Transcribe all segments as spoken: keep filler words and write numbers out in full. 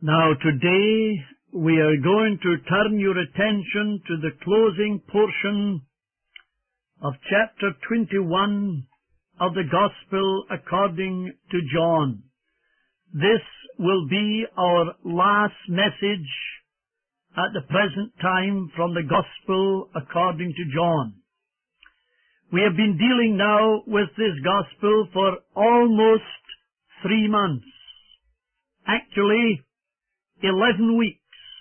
Now today we are going to turn your attention to the closing portion of chapter twenty-one of the Gospel according to John. This will be our last message at the present time from the Gospel according to John. We have been dealing now with this Gospel for almost three months. Actually, eleven weeks,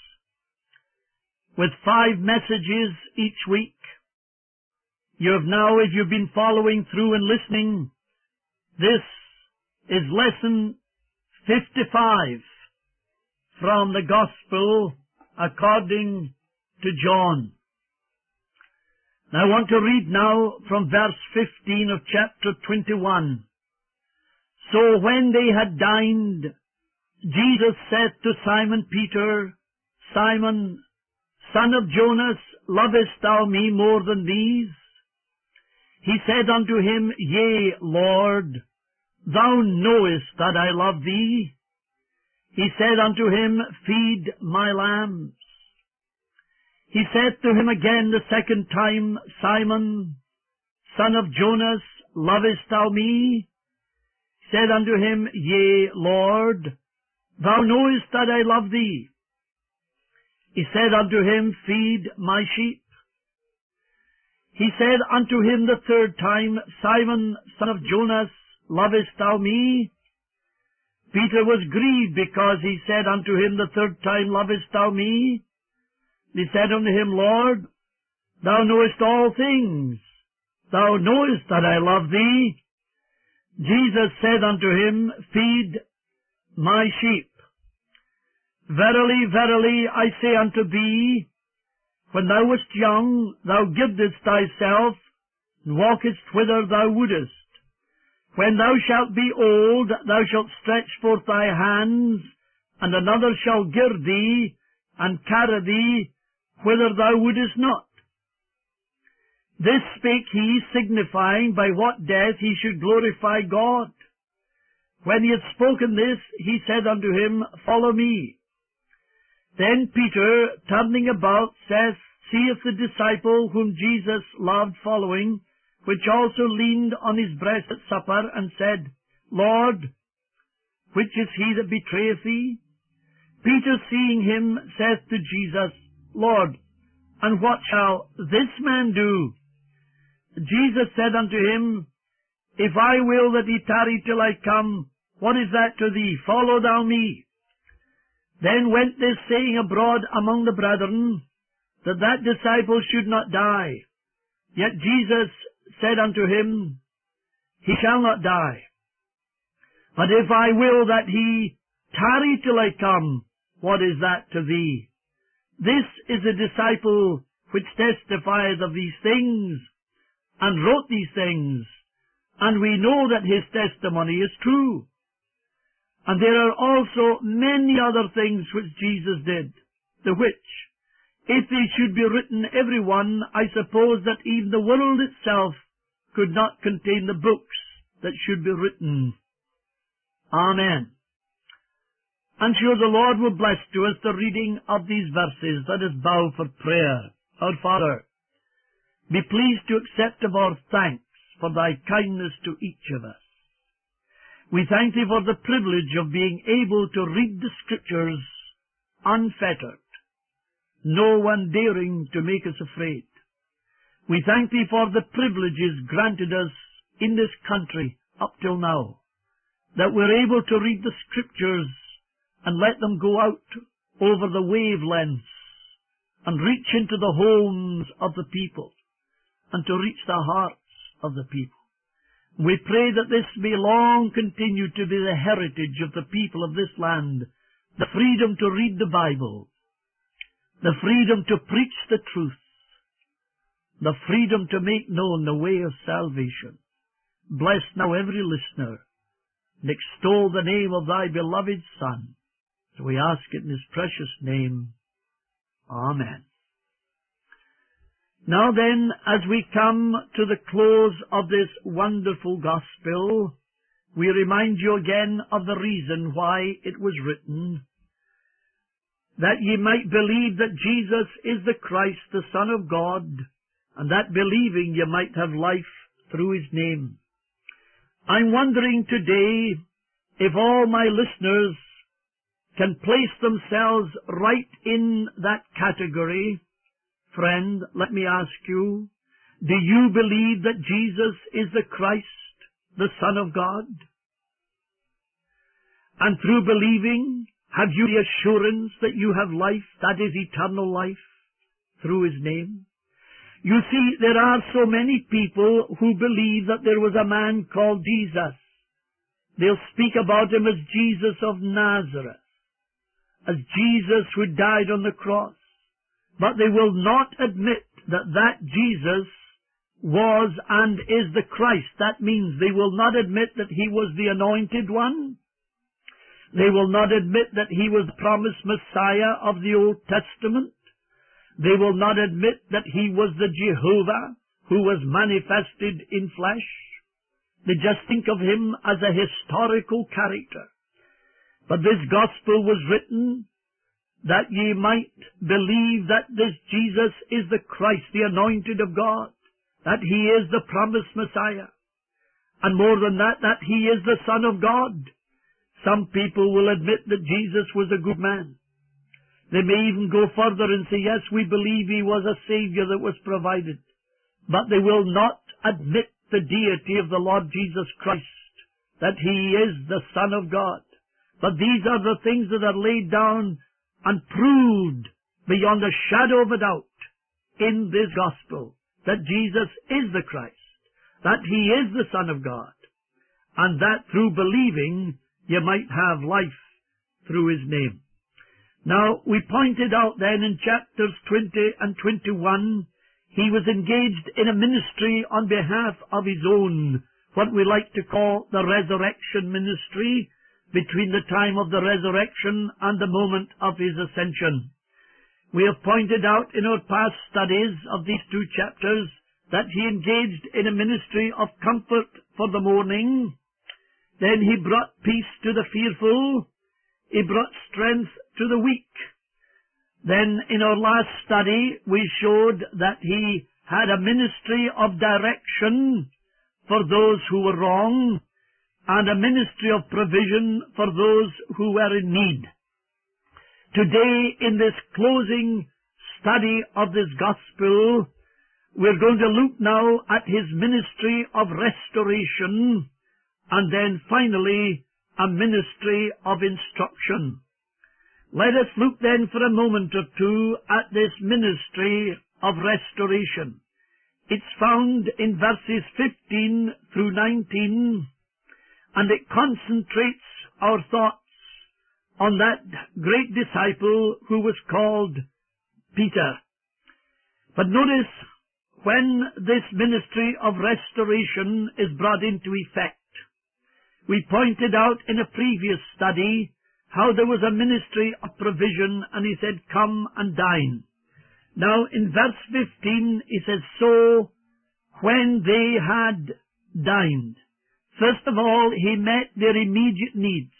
with five messages each week. You have now, if you've been following through and listening, this is lesson fifty-five from the Gospel according to John. Now I want to read now from verse fifteen of chapter twenty-one. So when they had dined, Jesus said to Simon Peter, Simon, son of Jonas, lovest thou me more than these? He said unto him, Yea, Lord, thou knowest that I love thee. He said unto him, Feed my lambs. He said to him again the second time, Simon, son of Jonas, lovest thou me? He said unto him, Yea, Lord, thou knowest that I love thee. He said unto him, Feed my sheep. He said unto him the third time, Simon, son of Jonas, lovest thou me? Peter was grieved because he said unto him the third time, Lovest thou me? He said unto him, Lord, thou knowest all things. Thou knowest that I love thee. Jesus said unto him, Feed my sheep. Verily, verily, I say unto thee, when thou wast young, thou givest thyself, and walkest whither thou wouldest. When thou shalt be old, thou shalt stretch forth thy hands, and another shall gird thee, and carry thee, whither thou wouldest not. This spake he, signifying by what death he should glorify God. When he had spoken this, he said unto him, Follow me. Then Peter, turning about, saith, seeth the disciple whom Jesus loved following, which also leaned on his breast at supper, and said, Lord, which is he that betrayeth thee? Peter, seeing him, saith to Jesus, Lord, and what shall this man do? Jesus said unto him, If I will that he tarry till I come, what is that to thee? Follow thou me. Then went this saying abroad among the brethren, that that disciple should not die. Yet Jesus said unto him, He shall not die. But if I will that he tarry till I come, what is that to thee? This is a disciple which testifieth of these things, and wrote these things, and we know that his testimony is true. And there are also many other things which Jesus did, the which, if they should be written every one, I suppose that even the world itself could not contain the books that should be written. Amen. And sure the Lord will bless to us the reading of these verses. Let us bow for prayer. Our Father, be pleased to accept of our thanks for thy kindness to each of us. We thank thee for the privilege of being able to read the Scriptures unfettered, no one daring to make us afraid. We thank thee for the privileges granted us in this country up till now, that we're able to read the Scriptures and let them go out over the wavelengths and reach into the homes of the people and to reach the hearts of the people. We pray that this may long continue to be the heritage of the people of this land, the freedom to read the Bible, the freedom to preach the truth, the freedom to make known the way of salvation. Bless now every listener, and extol the name of thy beloved Son. So we ask it in his precious name. Amen. Now then, as we come to the close of this wonderful Gospel, we remind you again of the reason why it was written. that ye might believe that Jesus is the Christ, the Son of God, and that believing ye might have life through his name. I'm wondering today if all my listeners can place themselves right in that category. Friend, let me ask you, do you believe that Jesus is the Christ, the Son of God? And through believing, have you the assurance that you have life, that is eternal life, through his name? You see, there are so many people who believe that there was a man called Jesus. They'll speak about him as Jesus of Nazareth, as Jesus who died on the cross. But they will not admit that that Jesus was and is the Christ. That means they will not admit that he was the anointed one. They will not admit that he was the promised Messiah of the Old Testament. They will not admit that he was the Jehovah who was manifested in flesh. They just think of him as a historical character. But this gospel was written that ye might believe that this Jesus is the Christ, the anointed of God, that he is the promised Messiah, and more than that, that he is the Son of God. Some people will admit that Jesus was a good man. They may even go further and say, yes, we believe he was a Savior that was provided. But they will not admit the deity of the Lord Jesus Christ, that he is the Son of God. But these are the things that are laid down and proved beyond a shadow of a doubt in this gospel, that Jesus is the Christ, that he is the Son of God, and that through believing you might have life through his name. Now, we pointed out then in chapters twenty and twenty-one, he was engaged in a ministry on behalf of his own, what we like to call the resurrection ministry, between the time of the resurrection and the moment of his ascension. We have pointed out in our past studies of these two chapters that he engaged in a ministry of comfort for the mourning. Then he brought peace to the fearful. He brought strength to the weak. Then in our last study we showed that he had a ministry of direction for those who were wrong, and a ministry of provision for those who were in need. Today, in this closing study of this gospel, we're going to look now at his ministry of restoration, and then finally a ministry of instruction. Let us look then for a moment or two at this ministry of restoration. It's found in verses fifteen through nineteen, and it concentrates our thoughts on that great disciple who was called Peter. But notice, when this ministry of restoration is brought into effect, we pointed out in a previous study how there was a ministry of provision, and he said, come and dine. Now, in verse fifteen, he says, so when they had dined, first of all, he met their immediate needs.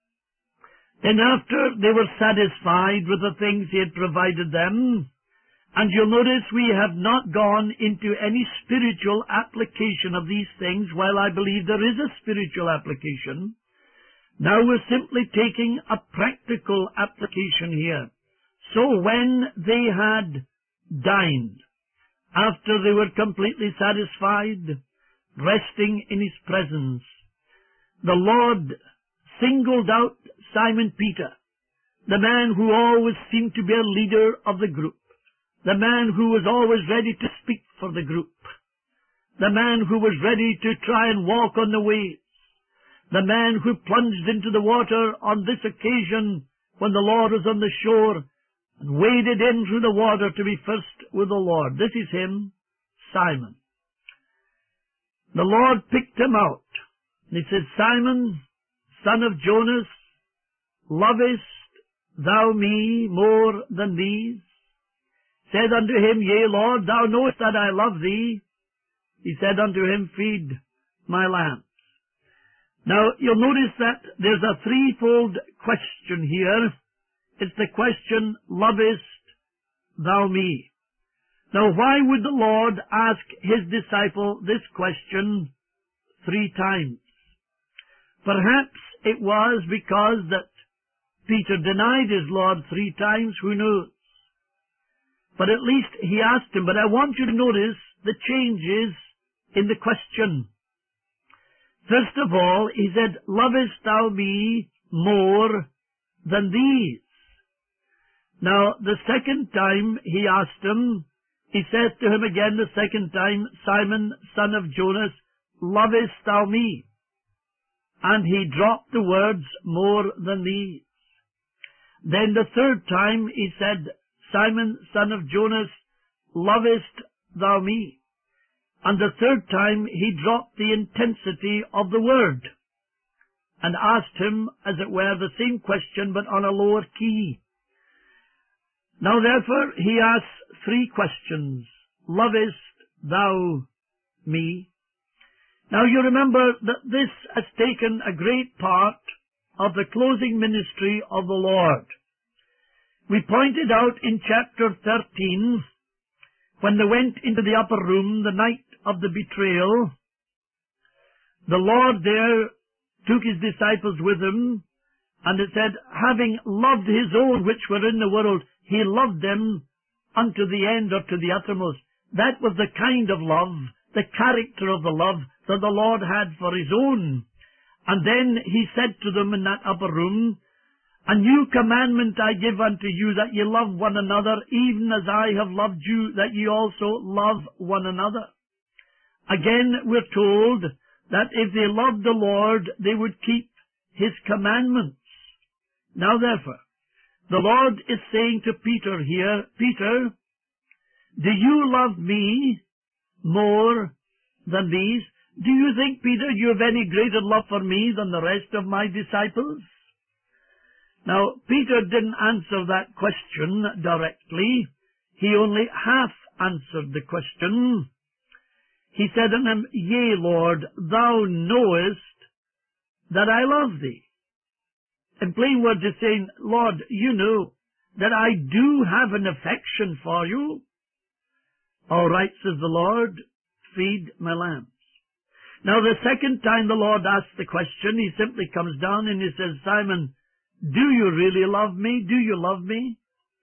Then after they were satisfied with the things he had provided them, and you'll notice we have not gone into any spiritual application of these things, while I believe there is a spiritual application. Now we're simply taking a practical application here. So when they had dined, after they were completely satisfied, resting in his presence, the Lord singled out Simon Peter, the man who always seemed to be a leader of the group, the man who was always ready to speak for the group, the man who was ready to try and walk on the waves, the man who plunged into the water on this occasion when the Lord was on the shore and waded in through the water to be first with the Lord. This is him, Simon. The Lord picked him out. And he said, Simon, son of Jonas, lovest thou me more than these? Said unto him, Yea, Lord, thou knowest that I love thee. He said unto him, Feed my lambs. Now, you'll notice that there's a threefold question here It's the question, lovest thou me? Now, why would the Lord ask his disciple this question three times? Perhaps it was because that Peter denied his Lord three times, who knows? But at least he asked him. But I want you to notice the changes in the question. First of all, he said, lovest thou me more than these? Now, the second time he asked him, he says to him again the second time, Simon, son of Jonas, lovest thou me? And he dropped the words, more than these. Then the third time he said, Simon, son of Jonas, lovest thou me? And the third time he dropped the intensity of the word and asked him, as it were, the same question but on a lower key. Now therefore he asks three questions. Lovest thou me? Now you remember that this has taken a great part of the closing ministry of the Lord. We pointed out in chapter thirteen, when they went into the upper room the night of the betrayal, the Lord there took his disciples with him, and it said, having loved his own which were in the world, he loved them unto the end, or to the uttermost. That was the kind of love, the character of the love that the Lord had for his own. And then he said to them in that upper room, a new commandment I give unto you, that ye love one another, even as I have loved you, that ye also love one another. Again, we're told that if they loved the Lord, they would keep his commandments. Now therefore, the Lord is saying to Peter here, Peter, do you love me more than these? Do you think, Peter, you have any greater love for me than the rest of my disciples? Now, Peter didn't answer that question directly. He only half answered the question. He said unto him, Yea, Lord, thou knowest that I love thee. In plain words, he's saying, Lord, you know that I do have an affection for you. All right, says the Lord, feed my lambs. Now, the second time the Lord asks the question, he simply comes down and he says, Simon, do you really love me? Do you love me?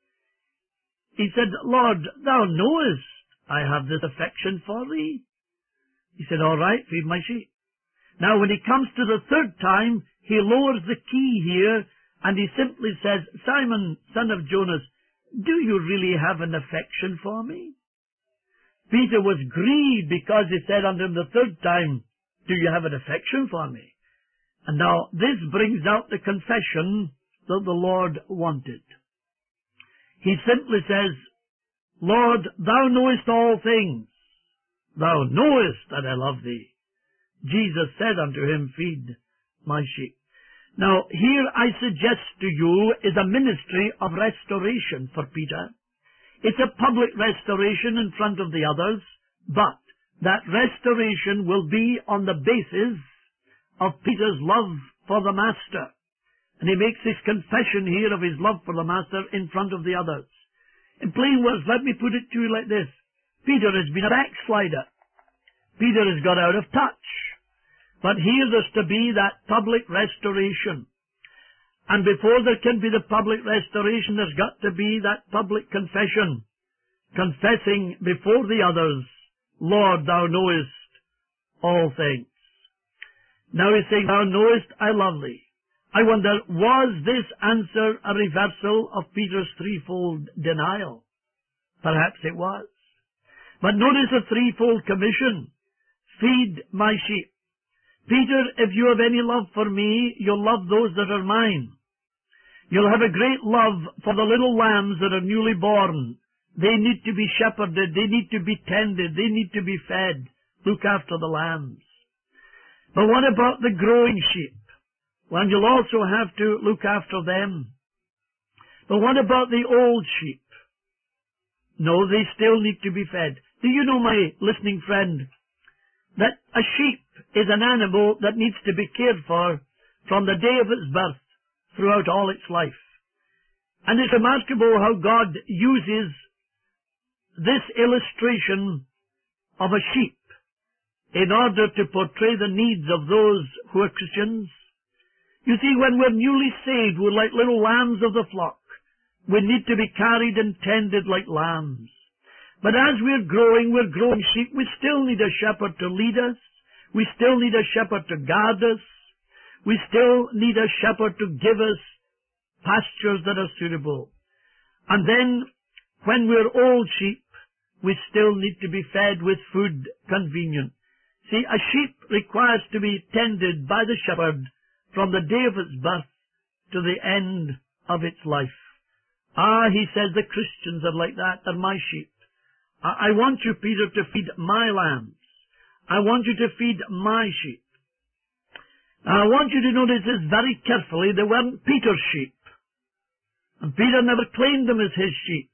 He said, Lord, thou knowest I have this affection for thee. He said, all right, feed my sheep. Now, when he comes to the third time, he lowers the key here, and he simply says, Simon, son of Jonas, do you really have an affection for me? Peter was grieved because he said unto him the third time, do you have an affection for me? And now this brings out the confession that the Lord wanted. He simply says, Lord, thou knowest all things. Thou knowest that I love thee. Jesus said unto him, feed my sheep. Now, here I suggest to you is a ministry of restoration for Peter. It's a public restoration in front of the others, but that restoration will be on the basis of Peter's love for the Master. And he makes this confession here of his love for the Master in front of the others. In plain words, let me put it to you like this. Peter has been a backslider. Peter has got out of touch. But here there's to be that public restoration. And before there can be the public restoration, there's got to be that public confession. Confessing before the others, Lord, thou knowest all things. Now he's saying, thou knowest I love thee. I wonder, was this answer a reversal of Peter's threefold denial? Perhaps it was. But notice a threefold commission. Feed my sheep. Peter, if you have any love for me, you'll love those that are mine. You'll have a great love for the little lambs that are newly born. They need to be shepherded. They need to be tended. They need to be fed. Look after the lambs. But what about the growing sheep? Well, you'll also have to look after them. But what about the old sheep? No, they still need to be fed. Do you know, my listening friend, that a sheep is an animal that needs to be cared for from the day of its birth throughout all its life. And it's remarkable how God uses this illustration of a sheep in order to portray the needs of those who are Christians. You see, when we're newly saved, we're like little lambs of the flock. We need to be carried and tended like lambs. But as we're growing, we're growing sheep. We still need a shepherd to lead us. We still need a shepherd to guard us. We still need a shepherd to give us pastures that are suitable. And then, when we're old sheep, we still need to be fed with food convenient. See, a sheep requires to be tended by the shepherd from the day of its birth to the end of its life. Ah, he says, the Christians are like that. They're my sheep. I, I want you, Peter, to feed my lambs. I want you to feed my sheep. Now, I want you to notice this very carefully. They weren't Peter's sheep. And Peter never claimed them as his sheep.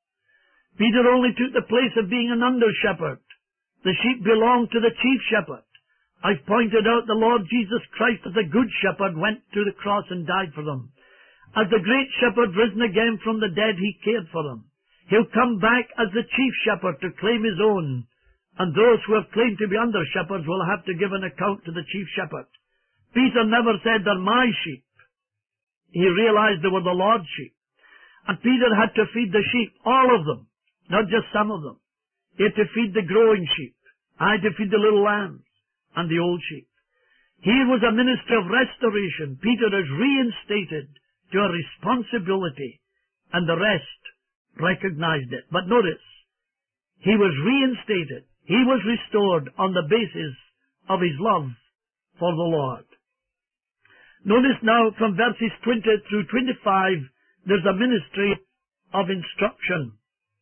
Peter only took the place of being an under-shepherd. The sheep belonged to the chief shepherd. I've pointed out the Lord Jesus Christ as the good shepherd went to the cross and died for them. As the great shepherd risen again from the dead, he cared for them. He'll come back as the chief shepherd to claim his own. And those who have claimed to be under-shepherds will have to give an account to the chief shepherd. Peter never said, they're my sheep. He realized they were the Lord's sheep. And Peter had to feed the sheep, all of them, not just some of them. He had to feed the growing sheep. I had to feed the little lambs and the old sheep. Here was a ministry of restoration. Peter is reinstated to a responsibility, and the rest recognized it. But notice, he was reinstated. He was restored on the basis of his love for the Lord. Notice now from verses twenty through twenty-five, there's a ministry of instruction.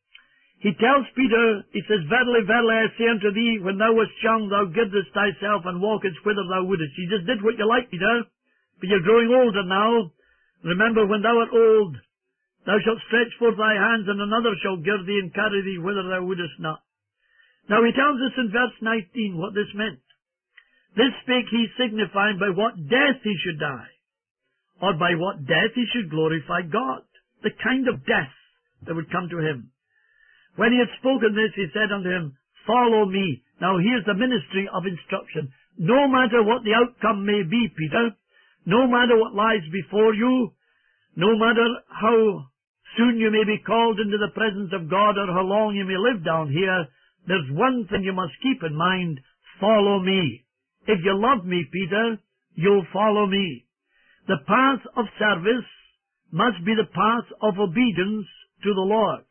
He tells Peter, he says, Verily, verily, I say unto thee, when thou wast young, thou givest thyself and walkest whither thou wouldest. You just did what you liked, Peter, but you're growing older now. Remember, when thou art old, thou shalt stretch forth thy hands, and another shall gird thee and carry thee whither thou wouldest not. Now he tells us in verse nineteen what this meant. This spake he, signifying by what death he should die, or by what death he should glorify God, the kind of death that would come to him. When he had spoken this, he said unto him, Follow me. Now here's the ministry of instruction. No matter what the outcome may be, Peter, no matter what lies before you, no matter how soon you may be called into the presence of God or how long you may live down here, there's one thing you must keep in mind. Follow me. If you love me, Peter, you'll follow me. The path of service must be the path of obedience to the Lord.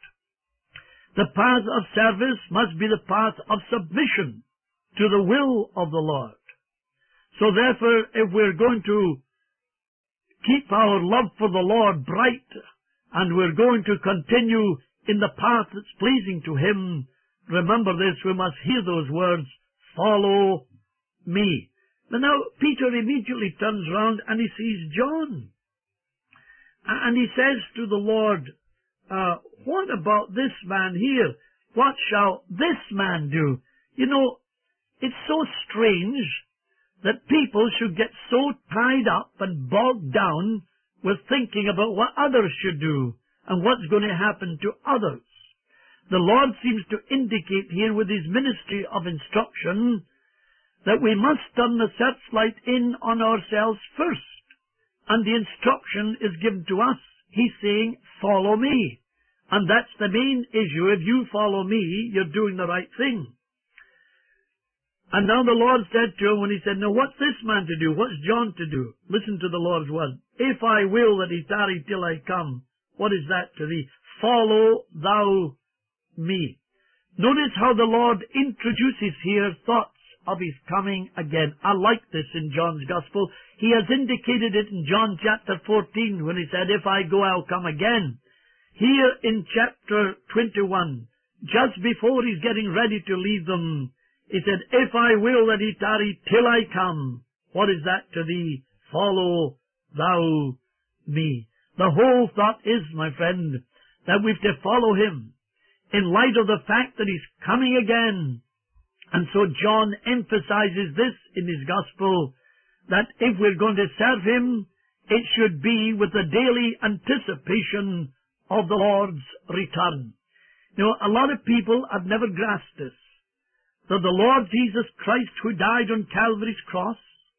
The path of service must be the path of submission to the will of the Lord. So therefore, if we're going to keep our love for the Lord bright, and we're going to continue in the path that's pleasing to Him, remember this, we must hear those words, follow me. But now, Peter immediately turns round and he sees John. And he says to the Lord, uh, what about this man here? What shall this man do? You know, it's so strange that people should get so tied up and bogged down with thinking about what others should do and what's going to happen to others. The Lord seems to indicate here with His ministry of instruction that we must turn the searchlight in on ourselves first. And the instruction is given to us. He's saying, follow me. And that's the main issue. If you follow me, you're doing the right thing. And now the Lord said to him when he said, now what's this man to do? What's John to do? Listen to the Lord's word. If I will that he tarry till I come, what is that to thee? Follow thou me. Notice how the Lord introduces here thoughts of his coming again. I like this in John's Gospel. He has indicated it in John chapter fourteen when he said, if I go, I'll come again. Here in chapter twenty-one, just before he's getting ready to leave them, he said, if I will that he tarry till I come, what is that to thee? Follow thou me. The whole thought is, my friend, that we've to follow him in light of the fact that he's coming again. And so John emphasizes this in his Gospel, that if we're going to serve him, it should be with the daily anticipation of the Lord's return. Now, a lot of people have never grasped this, that the Lord Jesus Christ, who died on Calvary's cross,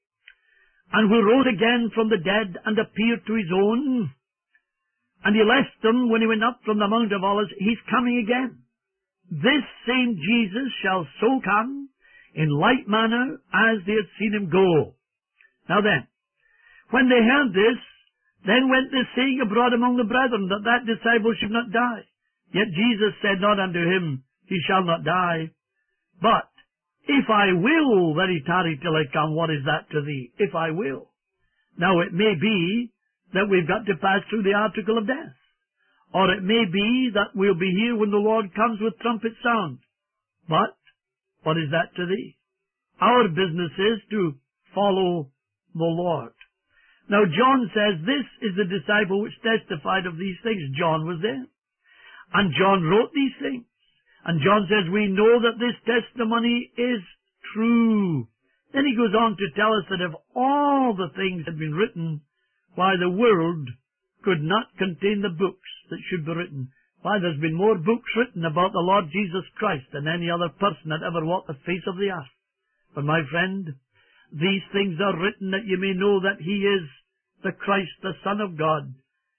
and who rose again from the dead and appeared to his own, and he left them when he went up from the Mount of Olives, he's coming again. This same Jesus shall so come in like manner as they had seen him go. Now then, when they heard this, then went this saying abroad among the brethren, that that disciple should not die. Yet Jesus said not unto him, he shall not die. But, if I will that he tarry till I come, what is that to thee? If I will. Now it may be that we've got to pass through the article of death. Or it may be that we'll be here when the Lord comes with trumpet sound. But, what is that to thee? Our business is to follow the Lord. Now John says this is the disciple which testified of these things. John was there. And John wrote these things. And John says, we know that this testimony is true. Then he goes on to tell us that if all the things had been written, why the world could not contain the books that should be written. Why, there's been more books written about the Lord Jesus Christ than any other person that ever walked the face of the earth. But my friend, these things are written that you may know that he is the Christ, the Son of God,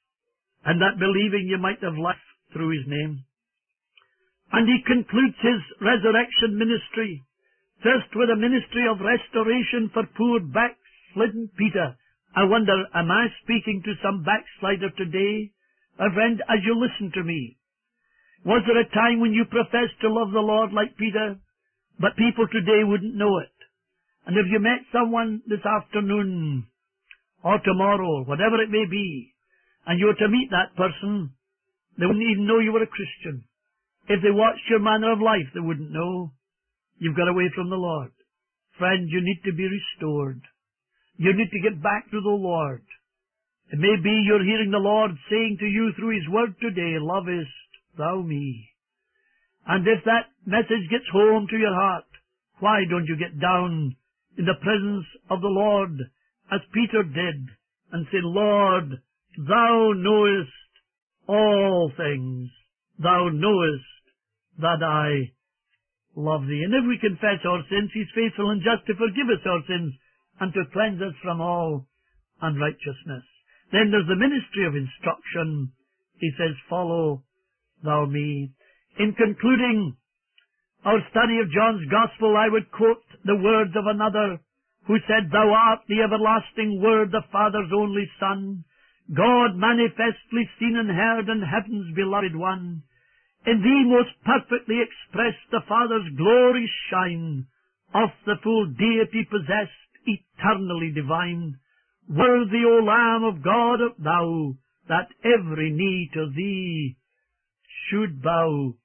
and that believing you might have life through his name. And he concludes his resurrection ministry, first with a ministry of restoration for poor backslidden Peter. I wonder, am I speaking to some backslider today? My friend, as you listen to me, was there a time when you professed to love the Lord like Peter, but people today wouldn't know it? And if you met someone this afternoon, or tomorrow, whatever it may be, and you were to meet that person, they wouldn't even know you were a Christian. If they watched your manner of life, they wouldn't know. You've got away from the Lord. Friend, you need to be restored. You need to get back to the Lord. It may be you're hearing the Lord saying to you through his word today, lovest thou me? And if that message gets home to your heart, why don't you get down in the presence of the Lord as Peter did and say, Lord, thou knowest all things. Thou knowest that I love thee. And if we confess our sins, he's faithful and just to forgive us our sins and to cleanse us from all unrighteousness. Then there's the ministry of instruction. He says, follow thou me. In concluding our study of John's Gospel, I would quote the words of another who said, thou art the everlasting Word, the Father's only Son, God manifestly seen and heard, and heaven's beloved one. In thee most perfectly expressed the Father's glory shine, of the full deity possessed, eternally divine. Worthy, O Lamb of God, art thou, that every knee to thee should bow.